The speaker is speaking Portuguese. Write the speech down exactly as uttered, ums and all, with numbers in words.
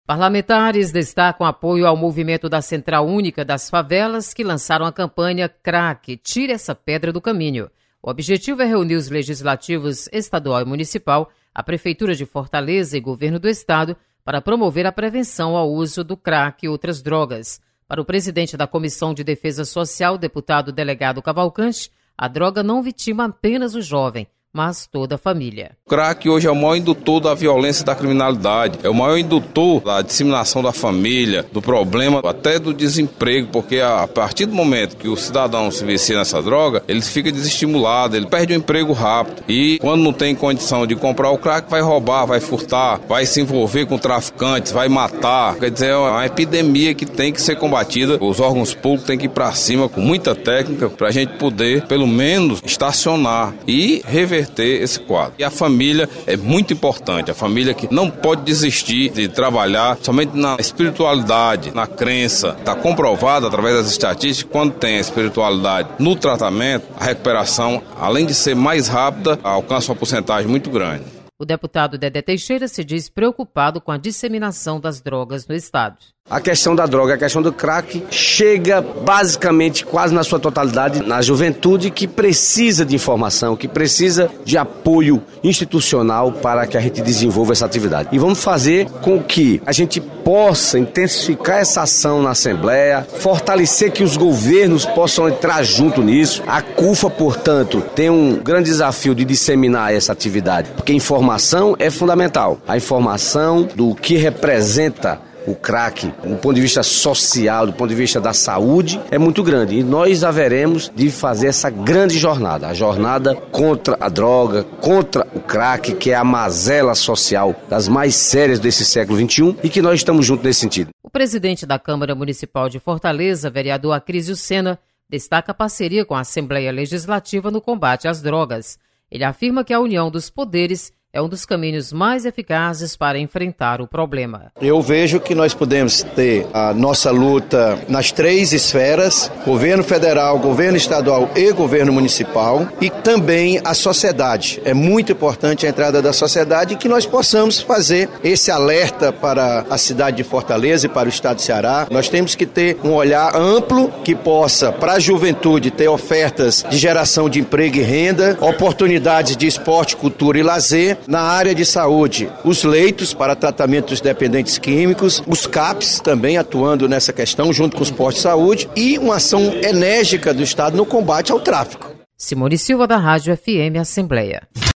Parlamentares destacam apoio ao movimento da Central Única das Favelas, que lançaram a campanha Crack, Tire essa pedra do caminho. O objetivo é reunir os legislativos estadual e municipal, a Prefeitura de Fortaleza e Governo do Estado para promover a prevenção ao uso do crack e outras drogas. Para o presidente da Comissão de Defesa Social, deputado delegado Cavalcante, a droga não vitima apenas o jovem, mas toda a família. O crack hoje é o maior indutor da violência e da criminalidade, é o maior indutor da disseminação da família, do problema, até do desemprego, porque a partir do momento que o cidadão se vicia nessa droga, ele fica desestimulado, ele perde o emprego rápido e quando não tem condição de comprar o crack, vai roubar, vai furtar, vai se envolver com traficantes, vai matar. Quer dizer, é uma epidemia que tem que ser combatida, os órgãos públicos têm que ir para cima com muita técnica para a gente poder, pelo menos, estacionar e reverter esse quadro. E a família é muito importante, a família que não pode desistir de trabalhar somente na espiritualidade, na crença. Está comprovado através das estatísticas que quando tem a espiritualidade no tratamento, a recuperação, além de ser mais rápida, alcança uma porcentagem muito grande. O deputado Dedé Teixeira se diz preocupado com a disseminação das drogas no estado. A questão da droga, a questão do crack, chega basicamente quase na sua totalidade na juventude que precisa de informação, que precisa de apoio institucional para que a gente desenvolva essa atividade. E vamos fazer com que a gente possa intensificar essa ação na Assembleia, fortalecer que os governos possam entrar junto nisso. A CUFA, portanto, tem um grande desafio de disseminar essa atividade, porque informação é fundamental. A informação do que representa o crack, do ponto de vista social, do ponto de vista da saúde, é muito grande. E nós haveremos de fazer essa grande jornada, a jornada contra a droga, contra o crack, que é a mazela social das mais sérias desse século vinte e um, e que nós estamos juntos nesse sentido. O presidente da Câmara Municipal de Fortaleza, vereador Acrísio Sena, destaca a parceria com a Assembleia Legislativa no combate às drogas. Ele afirma que a união dos poderes é um dos caminhos mais eficazes para enfrentar o problema. Eu vejo que nós podemos ter a nossa luta nas três esferas, governo federal, governo estadual e governo municipal, e também a sociedade. É muito importante a entrada da sociedade e que nós possamos fazer esse alerta para a cidade de Fortaleza e para o estado de Ceará. Nós temos que ter um olhar amplo que possa, para a juventude, ter ofertas de geração de emprego e renda, oportunidades de esporte, cultura e lazer. Na área de saúde, os leitos para tratamento dos dependentes químicos, os C A Ps também atuando nessa questão, junto com os postos de saúde, e uma ação enérgica do Estado no combate ao tráfico. Simone Silva, da Rádio F M Assembleia.